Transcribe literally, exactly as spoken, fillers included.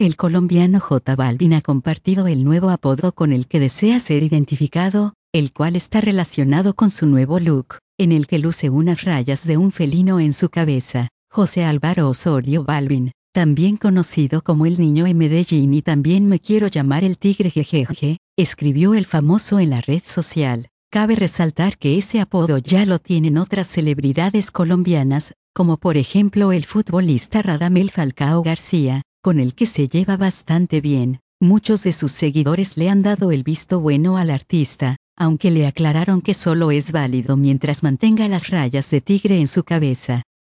El colombiano J Balvin ha compartido el nuevo apodo con el que desea ser identificado, el cual está relacionado con su nuevo look, en el que luce unas rayas de un felino en su cabeza. José Álvaro Osorio Balvin, también conocido como el Niño en Medellín y también me quiero llamar el Tigre jejeje, escribió el famoso en la red social. Cabe resaltar que ese apodo ya lo tienen otras celebridades colombianas, como por ejemplo el futbolista Radamel Falcao García, con el que se lleva bastante bien. Muchos de sus seguidores le han dado el visto bueno al artista, aunque le aclararon que solo es válido mientras mantenga las rayas de tigre en su cabeza.